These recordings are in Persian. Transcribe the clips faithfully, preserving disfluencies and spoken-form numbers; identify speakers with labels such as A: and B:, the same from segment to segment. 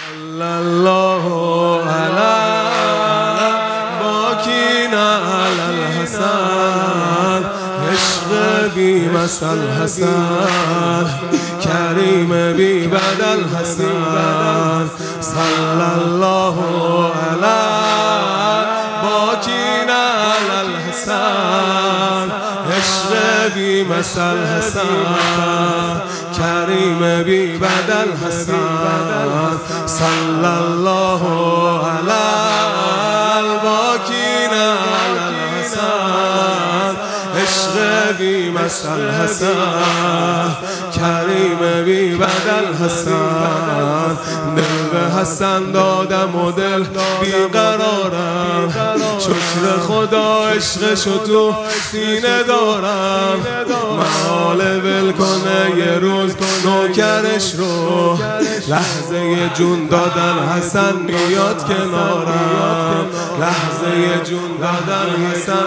A: صلی الله علی باکینا علی الحسن عشق بی مثل حسن کریم بی بدل حسن صلی الله علی باکینا علی الحسن عشق بی مثل حسن کریم بی بدل حسن صلی الله علی الباکینا علی الحسن عشق بی مثل حسن کریم بی بدل حسن دل به حسن دادم و دل بیقرارم شکر خدا عشقشو تو سینه دارم محال ول کنه یه روز نوکرش رو لحظه جون دادن حسن میاد کنارم لحظه جون دادن حسن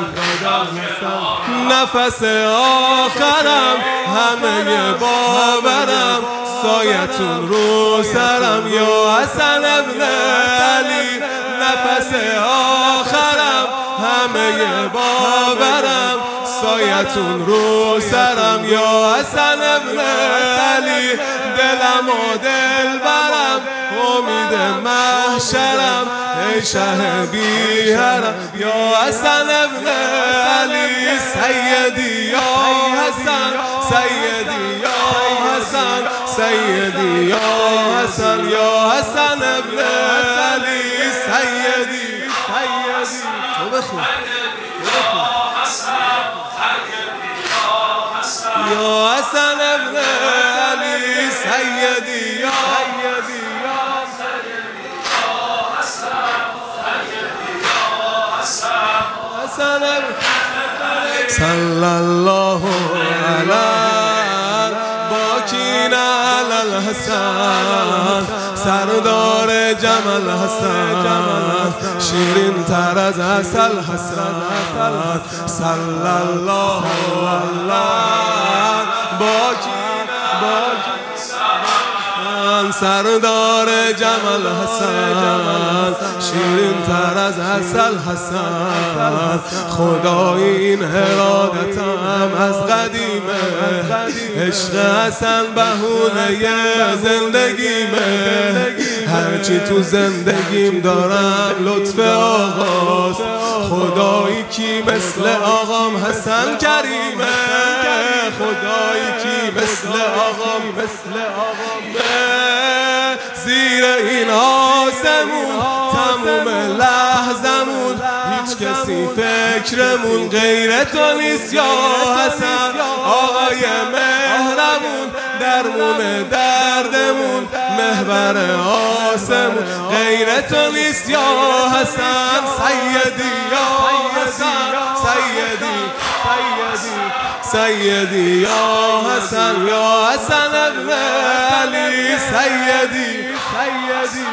A: نفس آخرم همه باورم سایتون رو سرم یا حسن ابن علی نفس آخرم همه باورم سایتون رو سرم یا حسن ابن علی دلم و دل برم امید محشرم ای شه بی حرم یا حسن ابن علی سیدی یا حسن سیدی یا حسن سیدی یا حسن یا حسن ابن علی سیدی سیدی تو بخون یا حسن ابن علی سیدی یا سیدی یا حسن صلی الله علی باکینا علی الحسن سردار جمل حسن شیرین تر از عسل حسن صلی الله علی باکینا سردار جمل حسن شیرین تر از عسل حسن خدای این ارادتم از قدیمه عشق حسن بهونه زندگیمه هرچی تو زندگیم دارم لطف آقاست خدایی کی مثل آقام حسن کریمه خدایی کی مثل آقام مثل آقامه زیر این آسمون تموم لحظمون هیچ کسی فکرمون غیر تو نیست یا حسن آقای مهرمون درمون دردمون محور آسمون غیر تو نیست یا حسن سیدی یا حسن سیدی سیدی یا حسن یا حسن ابن علی سیدی سیدی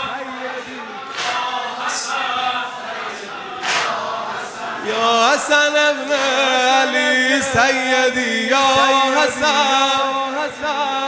A: یا حسن ابن علی سیدی یا حسن